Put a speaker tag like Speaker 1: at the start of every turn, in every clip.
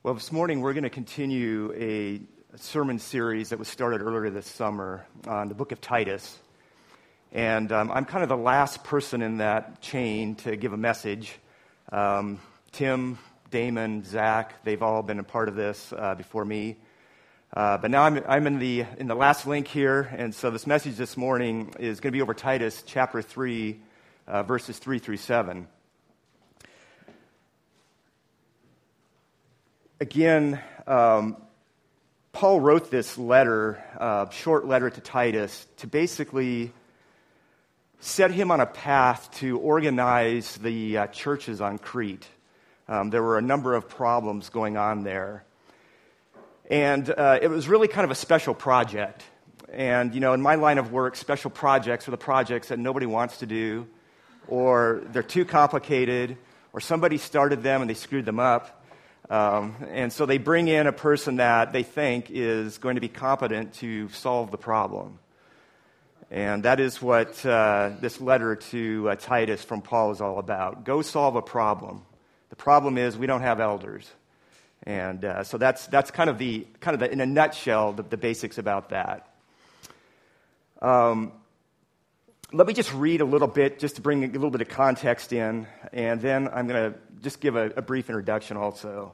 Speaker 1: Well, this morning we're going to continue a sermon series that was started earlier this summer on the book of Titus. And I'm kind of the last person in that chain to give a message. Tim, Damon, Zach, they've all been a part of this before me. But now I'm in the last link here, and so this message this morning is going to be over Titus chapter 3, verses 3 through 7. Again, Paul wrote this letter, short letter to Titus, to basically set him on a path to organize the churches on Crete. There were a number of problems going on there. And it was really kind of a special project. And, in my line of work, special projects are the projects that nobody wants to do, or they're too complicated, or somebody started them and they screwed them up. And so they bring in a person that they think is going to be competent to solve the problem. And that is what this letter to Titus from Paul is all about. Go solve a problem. The problem is we don't have elders. And so that's kind of the in a nutshell, the basics about that. Let me just read a little bit, just to bring a little bit of context in, and then I'm going to just give a brief introduction also.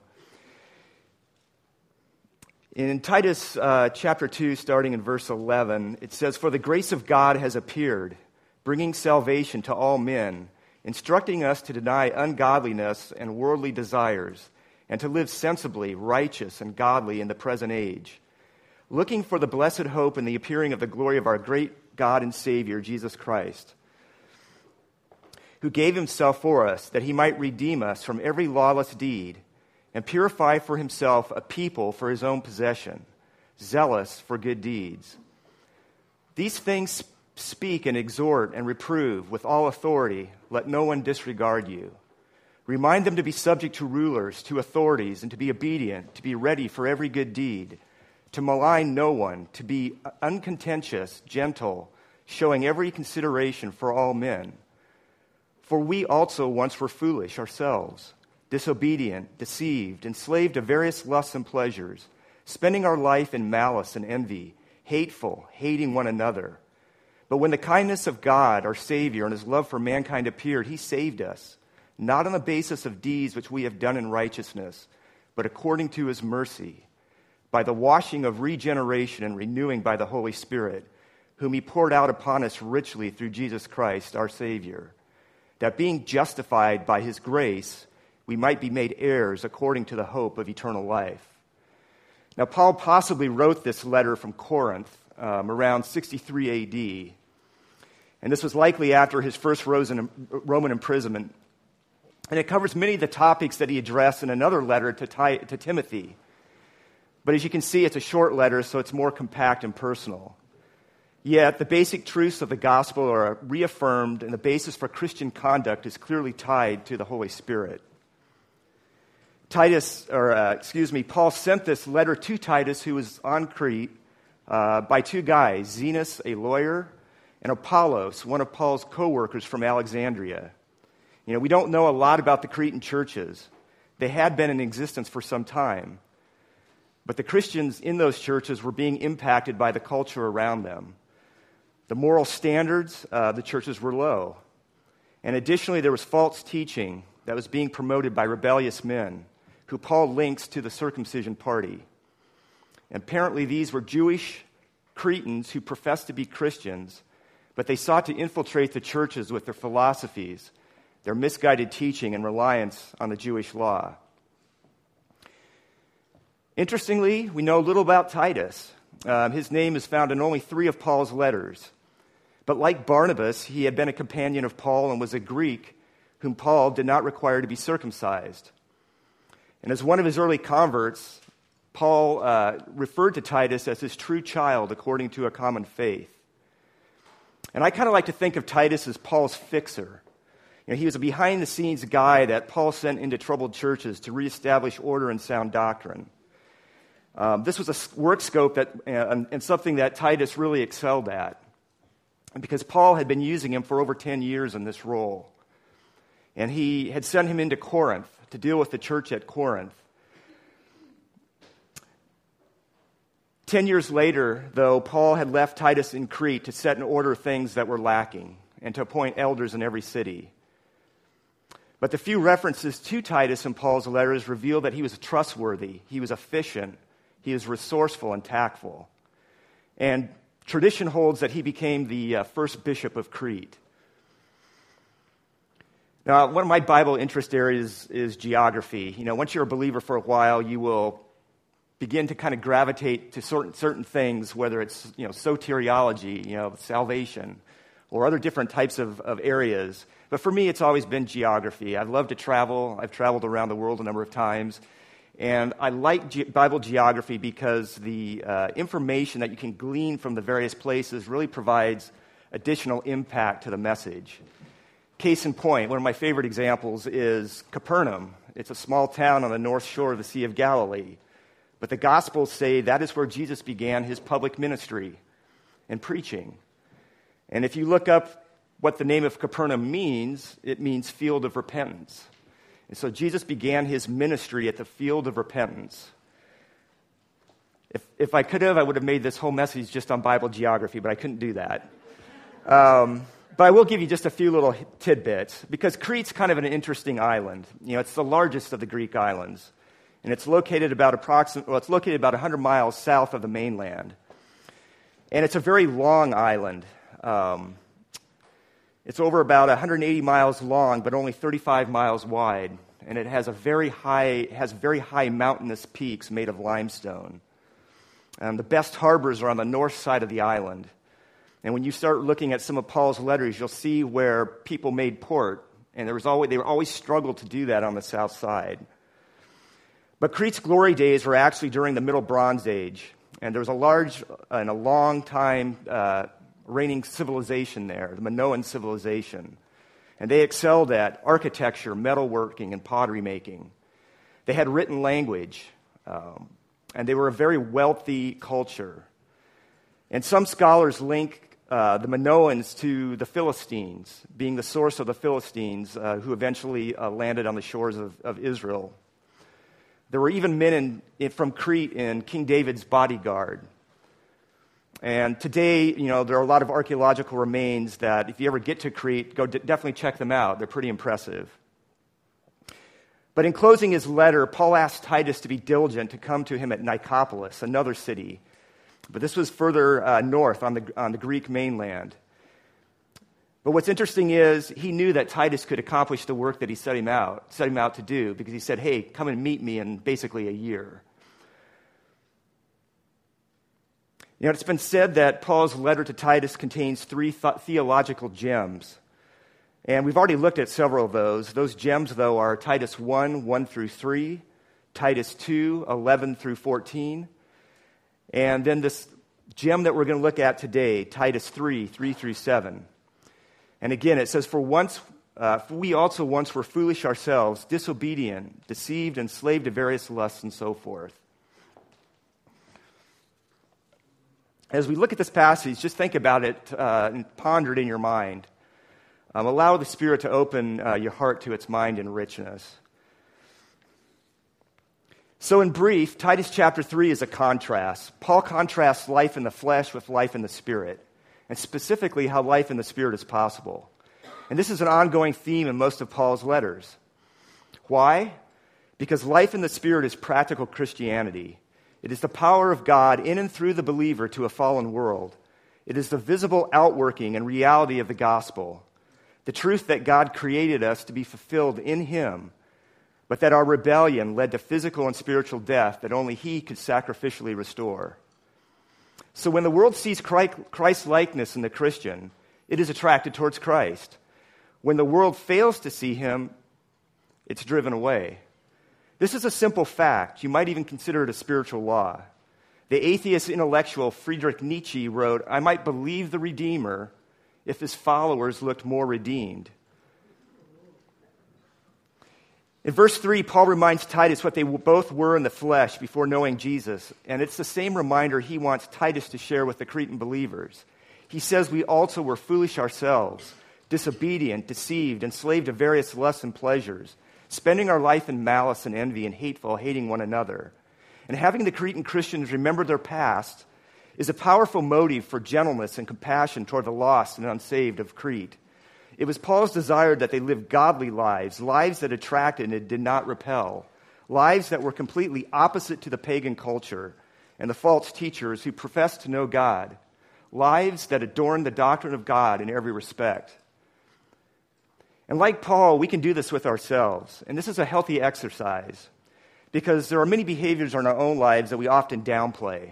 Speaker 1: In Titus chapter 2, starting in verse 11, it says, "For the grace of God has appeared, bringing salvation to all men, instructing us to deny ungodliness and worldly desires, and to live sensibly, righteous, and godly in the present age, looking for the blessed hope and the appearing of the glory of our great God and Savior, Jesus Christ, who gave himself for us, that he might redeem us from every lawless deed, and purify for himself a people for his own possession, zealous for good deeds. These things speak and exhort and reprove with all authority. Let no one disregard you. Remind them to be subject to rulers, to authorities, and to be obedient, to be ready for every good deed, to malign no one, to be uncontentious, gentle, showing every consideration for all men. For we also once were foolish ourselves, disobedient, deceived, enslaved to various lusts and pleasures, spending our life in malice and envy, hateful, hating one another. But when the kindness of God, our Savior, and his love for mankind appeared, he saved us, not on the basis of deeds which we have done in righteousness, but according to his mercy, by the washing of regeneration and renewing by the Holy Spirit, whom he poured out upon us richly through Jesus Christ, our Savior, that being justified by his grace, we might be made heirs according to the hope of eternal life." Now, Paul possibly wrote this letter from Corinth around 63 A.D., and this was likely after his first Roman imprisonment. And it covers many of the topics that he addressed in another letter to Timothy. But as you can see, it's a short letter, so it's more compact and personal. Yet, the basic truths of the gospel are reaffirmed, and the basis for Christian conduct is clearly tied to the Holy Spirit. Paul sent this letter to Titus, who was on Crete, by two guys, Zenas, a lawyer, and Apollos, one of Paul's co-workers from Alexandria. We don't know a lot about the Cretan churches. They had been in existence for some time. But the Christians in those churches were being impacted by the culture around them. The moral standards of the churches were low. And additionally, there was false teaching that was being promoted by rebellious men, who Paul links to the circumcision party. And apparently these were Jewish Cretans who professed to be Christians, but they sought to infiltrate the churches with their philosophies, their misguided teaching, and reliance on the Jewish law. Interestingly, we know little about Titus. His name is found in only 3 of Paul's letters. But like Barnabas, he had been a companion of Paul and was a Greek whom Paul did not require to be circumcised. And as one of his early converts, Paul referred to Titus as his true child according to a common faith. And I kind of like to think of Titus as Paul's fixer. He was a behind-the-scenes guy that Paul sent into troubled churches to reestablish order and sound doctrine. This was a work scope and something that Titus really excelled at, because Paul had been using him for over 10 years in this role. And he had sent him into Corinth to deal with the church at Corinth. 10 years later, though, Paul had left Titus in Crete to set in order things that were lacking and to appoint elders in every city. But the few references to Titus in Paul's letters reveal that he was trustworthy, he was efficient, he was resourceful and tactful. And tradition holds that he became the first bishop of Crete. Now, one of my Bible interest areas is geography. Once you're a believer for a while, you will begin to kind of gravitate to certain things, whether it's soteriology, salvation, or other different types of areas. But for me, it's always been geography. I love to travel. I've traveled around the world a number of times. And I like Bible geography because the information that you can glean from the various places really provides additional impact to the message. Case in point, one of my favorite examples is Capernaum. It's a small town on the north shore of the Sea of Galilee. But the Gospels say that is where Jesus began his public ministry and preaching. And if you look up what the name of Capernaum means, it means field of repentance. And so Jesus began his ministry at the field of repentance. If I could have, I would have made this whole message just on Bible geography, but I couldn't do that. But I will give you just a few little tidbits, because Crete's kind of an interesting island. It's the largest of the Greek islands, and it's located about 100 miles south of the mainland. And it's a very long island. It's over about 180 miles long, but only 35 miles wide, and it has very high mountainous peaks made of limestone. The best harbors are on the north side of the island. And when you start looking at some of Paul's letters, you'll see where people made port, and they were always struggled to do that on the south side. But Crete's glory days were actually during the Middle Bronze Age, and there was a large and a long time reigning civilization there, the Minoan civilization. And they excelled at architecture, metalworking, and pottery making. They had written language, and they were a very wealthy culture. And some scholars link the Minoans to the Philistines, being the source of the Philistines who eventually landed on the shores of Israel. There were even men from Crete in King David's bodyguard. And today, there are a lot of archaeological remains that if you ever get to Crete, definitely check them out. They're pretty impressive. But in closing his letter, Paul asked Titus to be diligent to come to him at Nicopolis, another city. But this was further north on the Greek mainland. But what's interesting is he knew that Titus could accomplish the work that he set him out to do, because he said, hey, come and meet me in basically a year. It's been said that Paul's letter to Titus contains three theological gems. And we've already looked at several of those. Those gems, though, are Titus 1 through 3, Titus 2, 11 through 14, and then this gem that we're going to look at today, Titus 3 through 7. And again, it says, For we also once were foolish ourselves, disobedient, deceived, enslaved to various lusts, and so forth. As we look at this passage, just think about it and ponder it in your mind. Allow the Spirit to open your heart to its mind and richness. So in brief, Titus chapter 3 is a contrast. Paul contrasts life in the flesh with life in the Spirit, and specifically how life in the Spirit is possible. And this is an ongoing theme in most of Paul's letters. Why? Because life in the Spirit is practical Christianity. It is the power of God in and through the believer to a fallen world. It is the visible outworking and reality of the gospel. The truth that God created us to be fulfilled in Him, but that our rebellion led to physical and spiritual death that only He could sacrificially restore. So when the world sees Christ's likeness in the Christian, it is attracted towards Christ. When the world fails to see Him, it's driven away. This is a simple fact. You might even consider it a spiritual law. The atheist intellectual Friedrich Nietzsche wrote, I might believe the Redeemer if his followers looked more redeemed. In verse 3, Paul reminds Titus what they both were in the flesh before knowing Jesus, and it's the same reminder he wants Titus to share with the Cretan believers. He says we also were foolish ourselves, disobedient, deceived, enslaved to various lusts and pleasures, spending our life in malice and envy and hating one another. And having the Cretan Christians remember their past is a powerful motive for gentleness and compassion toward the lost and unsaved of Crete. It was Paul's desire that they live godly lives, lives that attracted and did not repel, lives that were completely opposite to the pagan culture and the false teachers who professed to know God, lives that adorn the doctrine of God in every respect. And like Paul, we can do this with ourselves, and this is a healthy exercise because there are many behaviors in our own lives that we often downplay.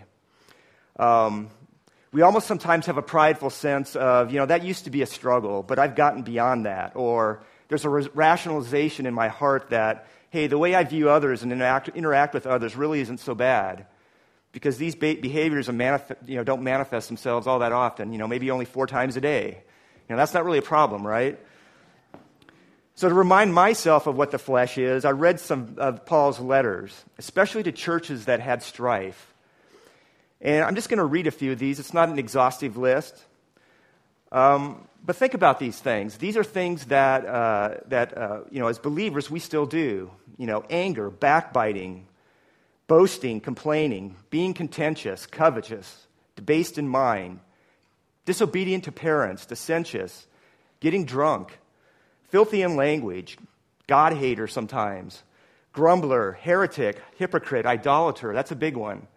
Speaker 1: We almost sometimes have a prideful sense of, that used to be a struggle, but I've gotten beyond that. Or there's a rationalization in my heart that, hey, the way I view others and interact with others really isn't so bad because these behaviors don't manifest themselves all that often, maybe only 4 times a day. That's not really a problem, right? So to remind myself of what the flesh is, I read some of Paul's letters, especially to churches that had strife. And I'm just going to read a few of these. It's not an exhaustive list. But think about these things. These are things that as believers, we still do. Anger, backbiting, boasting, complaining, being contentious, covetous, debased in mind, disobedient to parents, dissentious, getting drunk, filthy in language, God-hater sometimes, grumbler, heretic, hypocrite, idolater. That's a big one.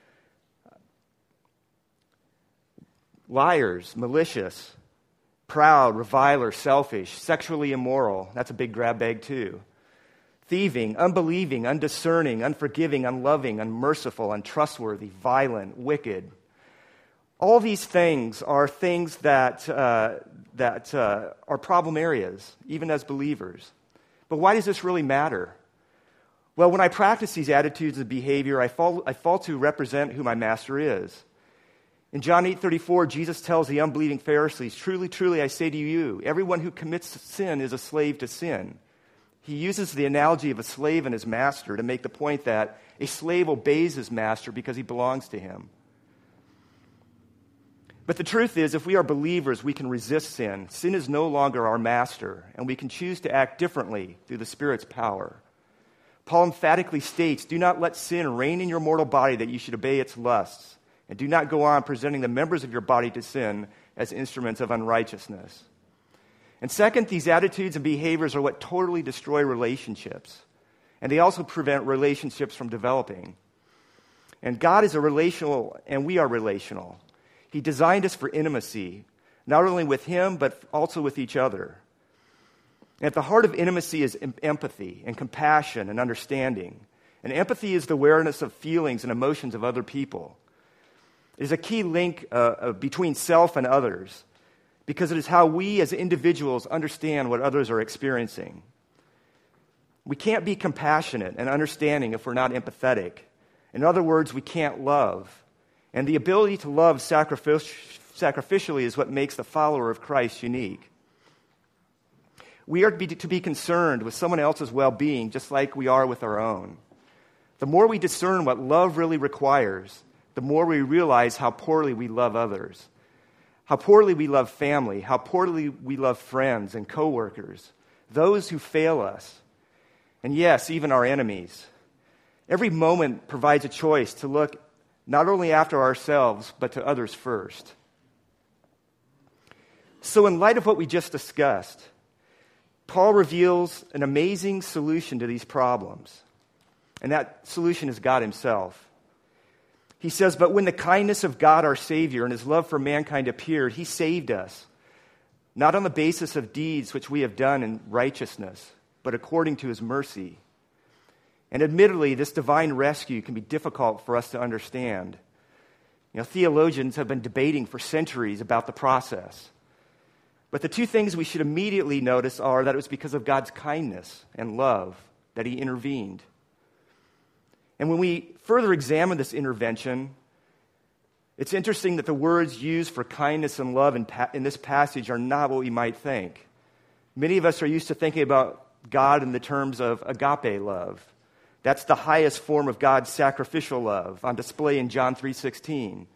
Speaker 1: Liars, malicious, proud, reviler, selfish, sexually immoral. That's a big grab bag too. Thieving, unbelieving, undiscerning, unforgiving, unloving, unmerciful, untrustworthy, violent, wicked. All these things are things that are problem areas, even as believers. But why does this really matter? Well, when I practice these attitudes and behavior, I fall to represent who my master is. In John 8:34, Jesus tells the unbelieving Pharisees, "Truly, truly, I say to you, everyone who commits sin is a slave to sin." He uses the analogy of a slave and his master to make the point that a slave obeys his master because he belongs to him. But the truth is, if we are believers, we can resist sin. Sin is no longer our master, and we can choose to act differently through the Spirit's power. Paul emphatically states, "Do not let sin reign in your mortal body that you should obey its lusts. And do not go on presenting the members of your body to sin as instruments of unrighteousness." And second, these attitudes and behaviors are what totally destroy relationships. And they also prevent relationships from developing. And God is a relational, and we are relational. He designed us for intimacy, not only with Him, but also with each other. And at the heart of intimacy is empathy and compassion and understanding. And empathy is the awareness of feelings and emotions of other people. It is a key link between self and others because it is how we as individuals understand what others are experiencing. We can't be compassionate and understanding if we're not empathetic. In other words, we can't love. And the ability to love sacrificially is what makes the follower of Christ unique. We are to be concerned with someone else's well-being just like we are with our own. The more we discern what love really requires, the more we realize how poorly we love others, how poorly we love family, how poorly we love friends and coworkers, those who fail us, and yes, even our enemies. Every moment provides a choice to look not only after ourselves, but to others first. So in light of what we just discussed, Paul reveals an amazing solution to these problems, and that solution is God Himself. He says, "But when the kindness of God our Savior and His love for mankind appeared, He saved us, not on the basis of deeds which we have done in righteousness, but according to His mercy." And admittedly, this divine rescue can be difficult for us to understand. Theologians have been debating for centuries about the process. But the two things we should immediately notice are that it was because of God's kindness and love that He intervened. And when we further examine this intervention, it's interesting that the words used for kindness and love in this passage are not what we might think. Many of us are used to thinking about God in the terms of agape love. That's the highest form of God's sacrificial love on display in John 3:16.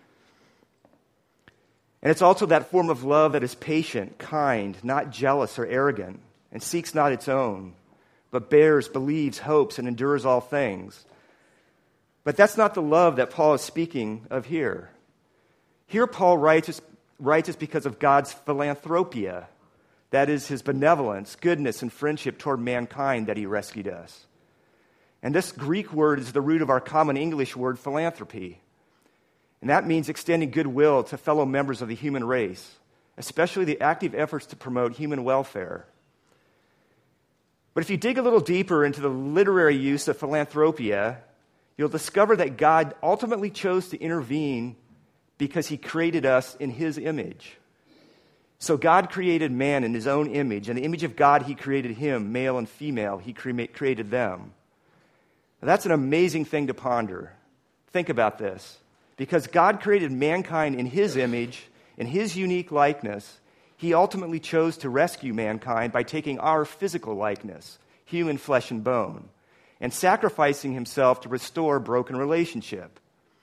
Speaker 1: And it's also that form of love that is patient, kind, not jealous or arrogant, and seeks not its own, but bears, believes, hopes, and endures all things. But that's not the love that Paul is speaking of here. Here Paul writes us because of God's philanthropia, that is his benevolence, goodness, and friendship toward mankind that he rescued us. And this Greek word is the root of our common English word philanthropy. And that means extending goodwill to fellow members of the human race, especially the active efforts to promote human welfare. But if you dig a little deeper into the literary use of philanthropia, you'll discover that God ultimately chose to intervene because he created us in his image. So God created man in his own image. In the image of God, he created him, male and female. He created them. Now, that's an amazing thing to ponder. Think about this. Because God created mankind in his image, in his unique likeness, he ultimately chose to rescue mankind by taking our physical likeness, human flesh and bone, and sacrificing himself to restore broken relationship.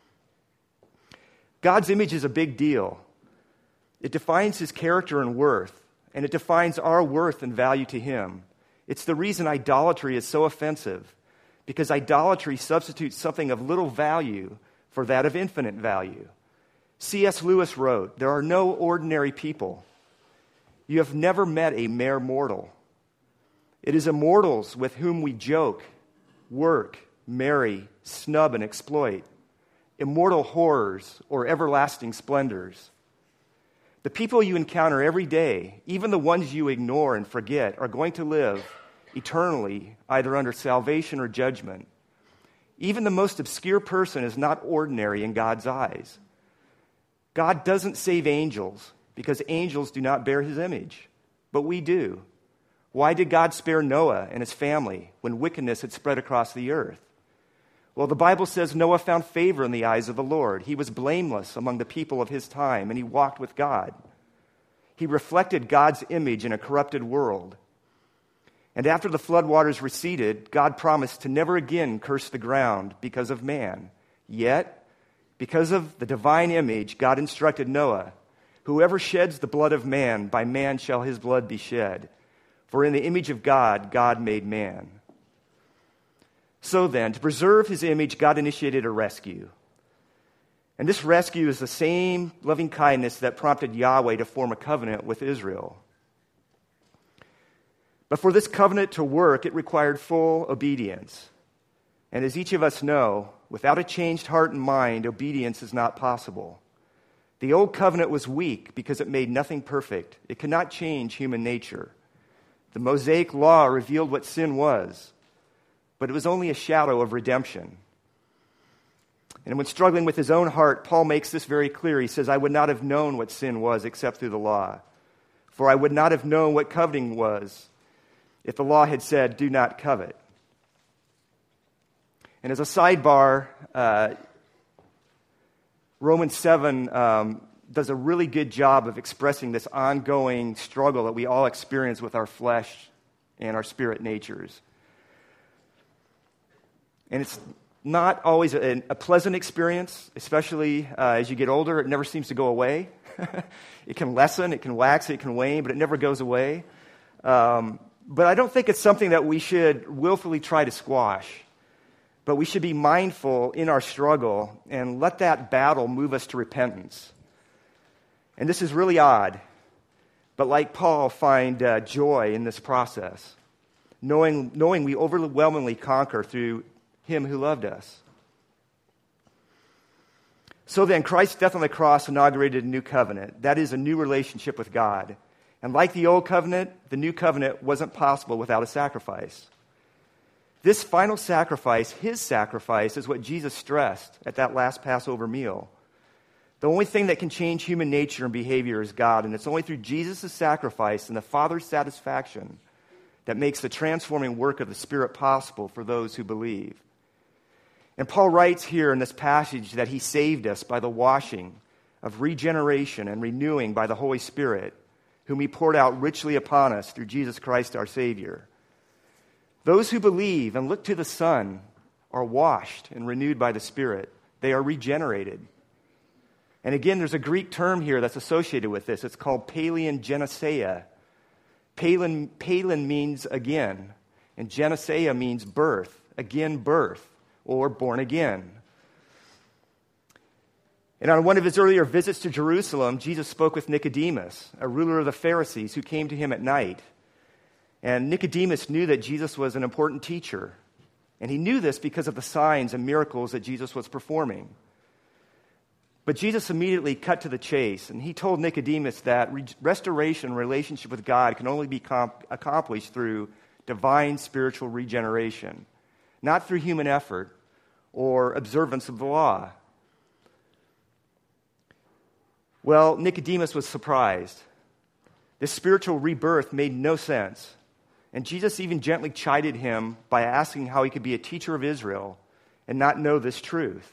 Speaker 1: God's image is a big deal. It defines his character and worth, and it defines our worth and value to him. It's the reason idolatry is so offensive, because idolatry substitutes something of little value for that of infinite value. C.S. Lewis wrote, "There are no ordinary people. You have never met a mere mortal. It is immortals with whom we joke, work, marry, snub, and exploit. Immortal horrors or everlasting splendors. The people you encounter every day, even the ones you ignore and forget, are going to live eternally, either under salvation or judgment. Even the most obscure person is not ordinary in God's eyes. God doesn't save angels because angels do not bear his image, but we do. Why did God spare Noah and his family when wickedness had spread across the earth? Well, the Bible says Noah found favor in the eyes of the Lord. He was blameless among the people of his time, and he walked with God. He reflected God's image in a corrupted world. And after the floodwaters receded, God promised to never again curse the ground because of man. Yet, because of the divine image, God instructed Noah, "Whoever sheds the blood of man, by man shall his blood be shed. For in the image of God, God made man." So then, to preserve his image, God initiated a rescue. And this rescue is the same loving kindness that prompted Yahweh to form a covenant with Israel. But for this covenant to work, it required full obedience. And as each of us know, without a changed heart and mind, obedience is not possible. The old covenant was weak because it made nothing perfect. It could not change human nature. The Mosaic law revealed what sin was, but it was only a shadow of redemption. And when struggling with his own heart, Paul makes this very clear. He says, "I would not have known what sin was except through the law. For I would not have known what coveting was if the law had said, 'Do not covet.'" And as a sidebar, Romans 7 does a really good job of expressing this ongoing struggle that we all experience with our flesh and our spirit natures. And it's not always a pleasant experience, especially as you get older. It never seems to go away. It can lessen, it can wax, it can wane, but it never goes away. But I don't think it's something that we should willfully try to squash. But we should be mindful in our struggle and let that battle move us to repentance. And this is really odd, but like Paul, find joy in this process, knowing we overwhelmingly conquer through him who loved us. So then, Christ's death on the cross inaugurated a new covenant. That is, a new relationship with God. And like the old covenant, the new covenant wasn't possible without a sacrifice. This final sacrifice, his sacrifice, is what Jesus stressed at that last Passover meal. The only thing that can change human nature and behavior is God, and it's only through Jesus' sacrifice and the Father's satisfaction that makes the transforming work of the Spirit possible for those who believe. And Paul writes here in this passage that he saved us by the washing of regeneration and renewing by the Holy Spirit, whom he poured out richly upon us through Jesus Christ our Savior. Those who believe and look to the Son are washed and renewed by the Spirit. They are regenerated. And again, there's a Greek term here that's associated with this. It's called paleogenesia. Palin means again, and genesia means birth, again birth, or born again. And on one of his earlier visits to Jerusalem, Jesus spoke with Nicodemus, a ruler of the Pharisees, who came to him at night. And Nicodemus knew that Jesus was an important teacher. And he knew this because of the signs and miracles that Jesus was performing. But Jesus immediately cut to the chase, and he told Nicodemus that restoration, relationship with God, can only be accomplished through divine spiritual regeneration, not through human effort or observance of the law. Well, Nicodemus was surprised. This spiritual rebirth made no sense. And Jesus even gently chided him by asking how he could be a teacher of Israel and not know this truth.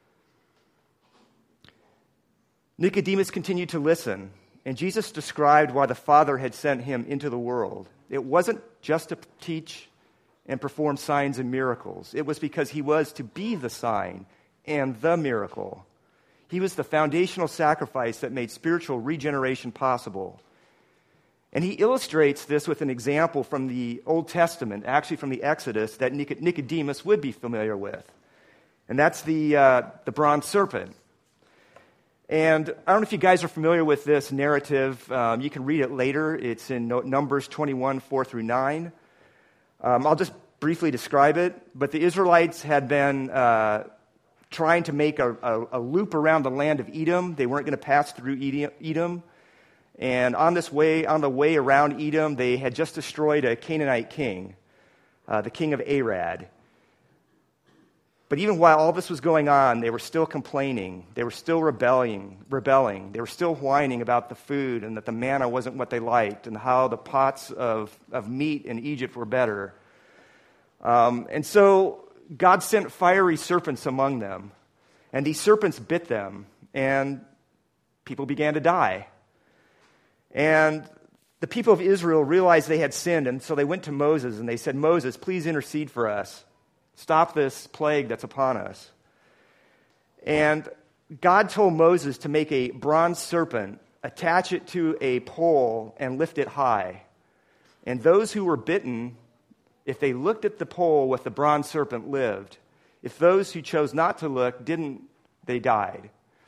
Speaker 1: Nicodemus continued to listen, and Jesus described why the Father had sent him into the world. It wasn't just to teach and perform signs and miracles. It was because he was to be the sign and the miracle. He was the foundational sacrifice that made spiritual regeneration possible. And he illustrates this with an example from the Old Testament, actually from the Exodus, that Nicodemus would be familiar with. And that's the bronze serpent. And I don't know if you guys are familiar with this narrative. You can read it later. It's in Numbers 21, 4 through 9. I'll just briefly describe it. But the Israelites had been trying to make a loop around the land of Edom. They weren't going to pass through Edom. And on the way around Edom, they had just destroyed a Canaanite king, the king of Arad. But even while all this was going on, they were still complaining. They were still rebelling. They were still whining about the food and that the manna wasn't what they liked and how the pots of meat in Egypt were better. And so God sent fiery serpents among them. And these serpents bit them, and people began to die. And the people of Israel realized they had sinned, and so they went to Moses and they said, "Moses, please intercede for us. Stop this plague that's upon us." And God told Moses to make a bronze serpent, attach it to a pole, and lift it high. And those who were bitten, if they looked at the pole with the bronze serpent, lived. If those who chose not to look didn't, they died.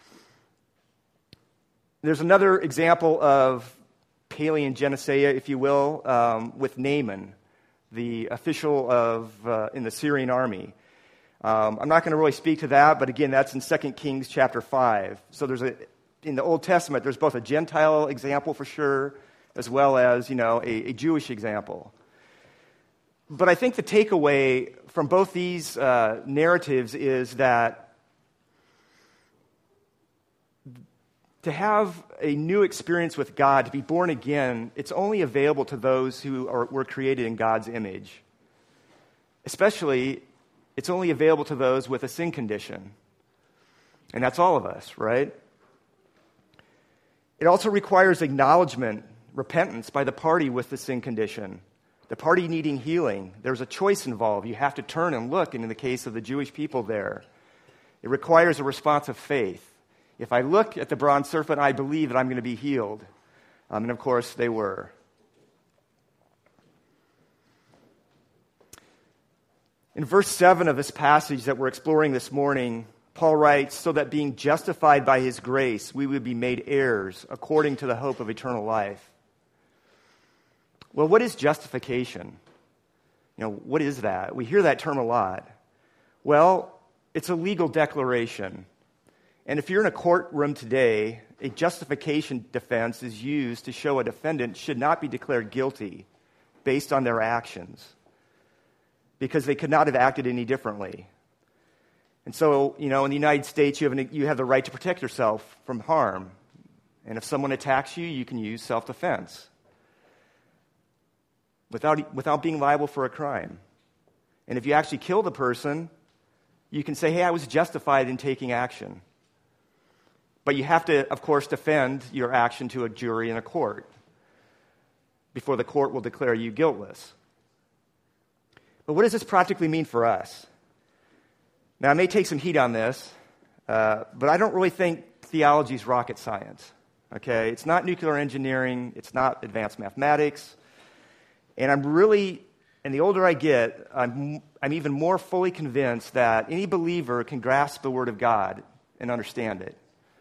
Speaker 1: There's another example of paleogenesia, if you will, with Naaman, the official in the Syrian army. I'm not going to really speak to that, but again, that's in 2 Kings chapter 5. So in the Old Testament, there's both a Gentile example for sure, as well as, a Jewish example. But I think the takeaway from both these narratives is that to have a new experience with God, to be born again, it's only available to those who were created in God's image. Especially, it's only available to those with a sin condition. And that's all of us, right? It also requires acknowledgement, repentance by the party with the sin condition, the party needing healing. There's a choice involved. You have to turn and look, and in the case of the Jewish people there, it requires a response of faith. If I look at the bronze serpent, I believe that I'm going to be healed. And of course, they were. In verse 7 of this passage that we're exploring this morning, Paul writes, "So that being justified by his grace, we would be made heirs according to the hope of eternal life." Well, what is justification? What is that? We hear that term a lot. Well, it's a legal declaration. And if you're in a courtroom today, a justification defense is used to show a defendant should not be declared guilty based on their actions because they could not have acted any differently. And so, in the United States, you have the right to protect yourself from harm. And if someone attacks you, you can use self-defense without being liable for a crime. And if you actually kill the person, you can say, "Hey, I was justified in taking action." But you have to, of course, defend your action to a jury in a court before the court will declare you guiltless. But what does this practically mean for us? Now, I may take some heat on this, but I don't really think theology is rocket science. Okay, it's not nuclear engineering. It's not advanced mathematics. And the older I get, I'm even more fully convinced that any believer can grasp the Word of God and understand it.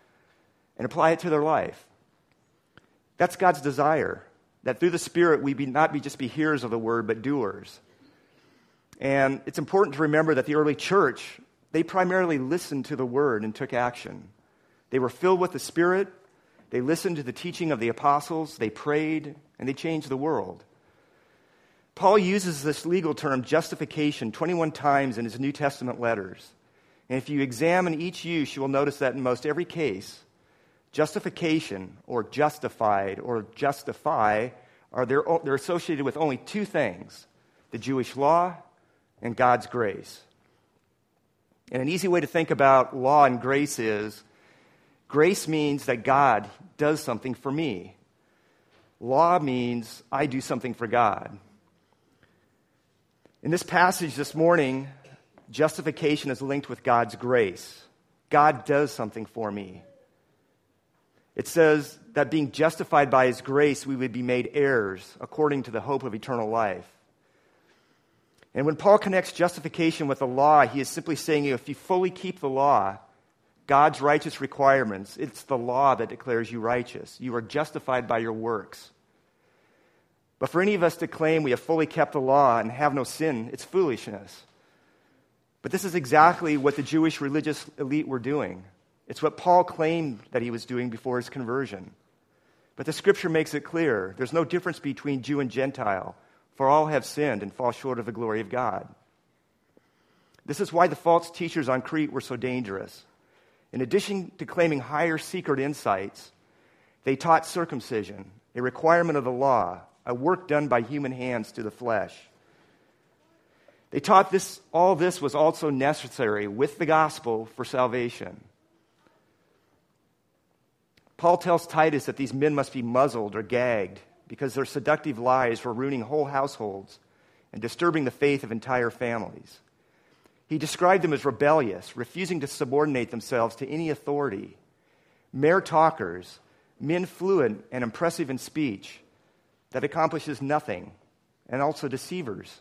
Speaker 1: and apply it to their life. That's God's desire, that through the Spirit we not just be hearers of the word, but doers. And it's important to remember that the early church, they primarily listened to the word and took action. They were filled with the Spirit, they listened to the teaching of the apostles, they prayed, and they changed the world. Paul uses this legal term, justification, 21 times in his New Testament letters. And if you examine each use, you will notice that in most every case, justification or justified or justify they're associated with only two things: the Jewish law and God's grace. And an easy way to think about law and grace is, grace means that God does something for me. Law means I do something for God. In this passage this morning, justification is linked with God's grace. God does something for me. It says that being justified by His grace, we would be made heirs according to the hope of eternal life. And when Paul connects justification with the law, he is simply saying, if you fully keep the law, God's righteous requirements, it's the law that declares you righteous. You are justified by your works. But for any of us to claim we have fully kept the law and have no sin, it's foolishness. But this is exactly what the Jewish religious elite were doing. It's what Paul claimed that he was doing before his conversion. But the Scripture makes it clear there's no difference between Jew and Gentile, for all have sinned and fall short of the glory of God. This is why the false teachers on Crete were so dangerous. In addition to claiming higher secret insights, they taught circumcision, a requirement of the law, a work done by human hands to the flesh. They taught all this was also necessary with the gospel for salvation. Paul tells Titus that these men must be muzzled or gagged because their seductive lies were ruining whole households and disturbing the faith of entire families. He described them as rebellious, refusing to subordinate themselves to any authority, mere talkers, men fluent and impressive in speech that accomplishes nothing, and also deceivers.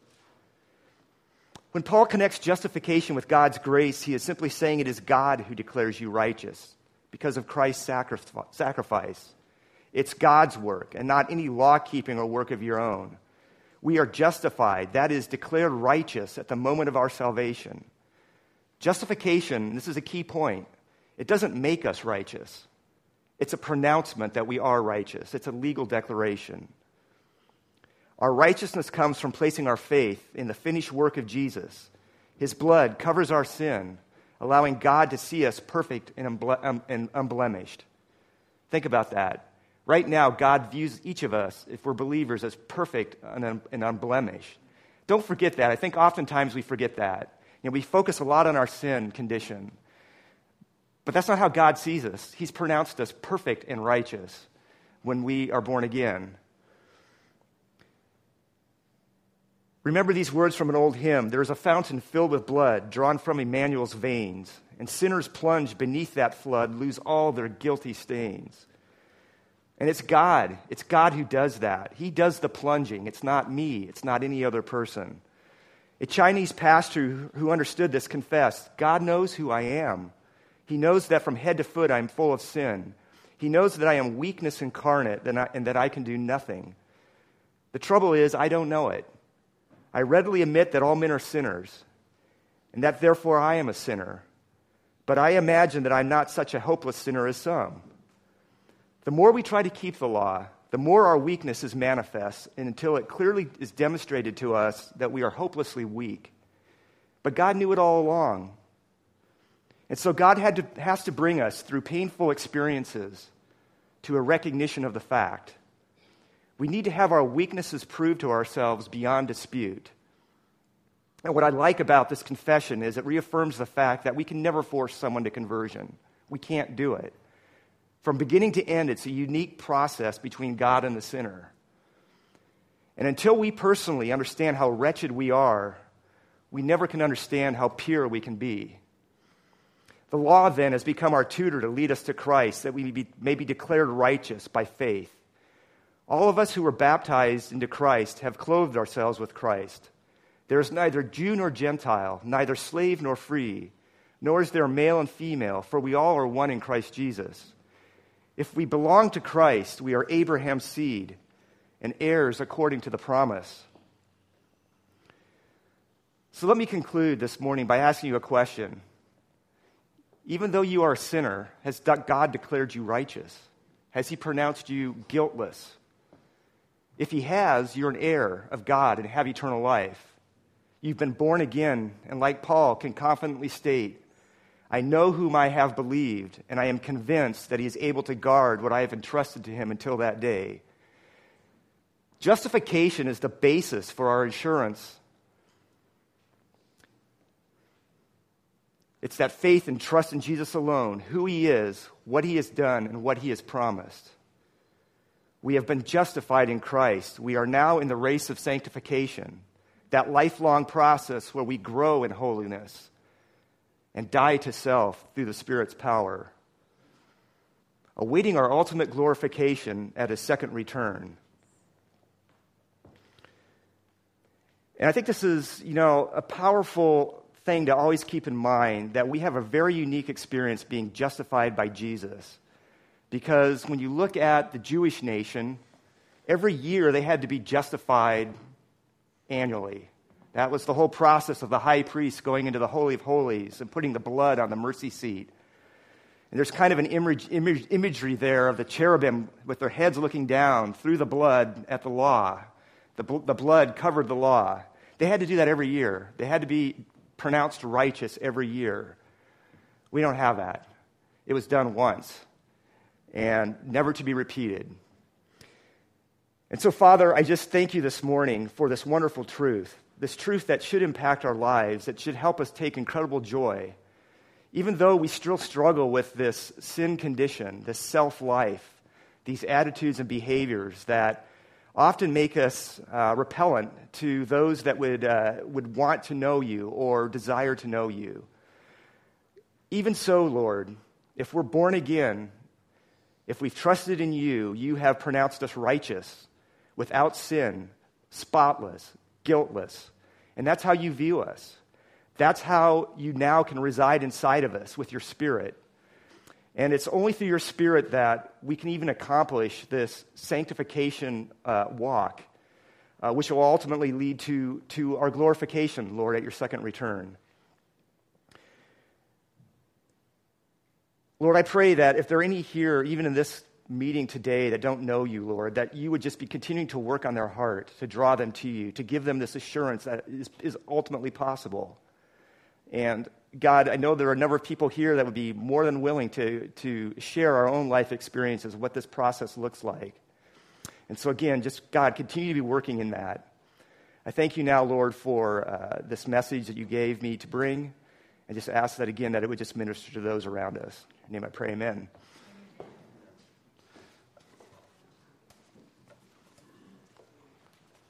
Speaker 1: When Paul connects justification with God's grace, he is simply saying it is God who declares you righteous because of Christ's sacrifice. It's God's work and not any law-keeping or work of your own. We are justified, that is, declared righteous at the moment of our salvation. Justification, this is a key point, it doesn't make us righteous. It's a pronouncement that we are righteous. It's a legal declaration. Our righteousness comes from placing our faith in the finished work of Jesus. His blood covers our sin, allowing God to see us perfect and unblemished. Think about that. Right now, God views each of us, if we're believers, as perfect and unblemished. Don't forget that. I think oftentimes we forget that. We focus a lot on our sin condition. But that's not how God sees us. He's pronounced us perfect and righteous when we are born again. Remember these words from an old hymn. There is a fountain filled with blood drawn from Emmanuel's veins, and sinners plunge beneath that flood, lose all their guilty stains. And it's God. It's God who does that. He does the plunging. It's not me. It's not any other person. A Chinese pastor who understood this confessed, God knows who I am. He knows that from head to foot I am full of sin. He knows that I am weakness incarnate and that I can do nothing. The trouble is, I don't know it. I readily admit that all men are sinners, and that therefore I am a sinner. But I imagine that I'm not such a hopeless sinner as some. The more we try to keep the law, the more our weakness is manifest, and until it clearly is demonstrated to us that we are hopelessly weak. But God knew it all along. And so God has to bring us through painful experiences to a recognition of the fact. We need to have our weaknesses proved to ourselves beyond dispute. And what I like about this confession is it reaffirms the fact that we can never force someone to conversion. We can't do it. From beginning to end, it's a unique process between God and the sinner. And until we personally understand how wretched we are, we never can understand how pure we can be. The law, then, has become our tutor to lead us to Christ, that we may be declared righteous by faith. All of us who were baptized into Christ have clothed ourselves with Christ. There is neither Jew nor Gentile, neither slave nor free, nor is there male and female, for we all are one in Christ Jesus. If we belong to Christ, we are Abraham's seed and heirs according to the promise. So let me conclude this morning by asking you a question. Even though you are a sinner, has God declared you righteous? Has he pronounced you guiltless? If he has, you're an heir of God and have eternal life. You've been born again, and like Paul can confidently state, I know whom I have believed, and I am convinced that he is able to guard what I have entrusted to him until that day. Justification is the basis for our assurance. It's that faith and trust in Jesus alone, who he is, what he has done, and what he has promised. We have been justified in Christ. We are now in the race of sanctification, that lifelong process where we grow in holiness and die to self through the Spirit's power, awaiting our ultimate glorification at his second return. And I think this is, a powerful thing to always keep in mind, that we have a very unique experience being justified by Jesus. Because when you look at the Jewish nation, every year they had to be justified annually. That was the whole process of the high priest going into the Holy of Holies and putting the blood on the mercy seat. And there's kind of an imagery there of the cherubim with their heads looking down through the blood at the law. The blood covered the law. They had to do that every year. They had to be pronounced righteous every year. We don't have that. It was done once and never to be repeated. And so, Father, I just thank you this morning for this wonderful truth, this truth that should impact our lives, that should help us take incredible joy. Even though we still struggle with this sin condition, this self-life, these attitudes and behaviors that often make us repellent to those that would want to know you or desire to know you. Even so, Lord, if we're born again, if we've trusted in you, you have pronounced us righteous, without sin, spotless, guiltless. And that's how you view us. That's how you now can reside inside of us with your Spirit. And it's only through your Spirit that we can even accomplish this sanctification walk, which will ultimately lead to our glorification, Lord, at your second return. Lord, I pray that if there are any here, even in this meeting today, that don't know you, Lord, that you would just be continuing to work on their heart, to draw them to you, to give them this assurance that is ultimately possible. And God, I know there are a number of people here that would be more than willing to share our own life experiences, what this process looks like. And so again, just God, continue to be working in that. I thank you now, Lord, for this message that you gave me to bring, and just ask that again, that it would just minister to those around us. In your name I pray, amen.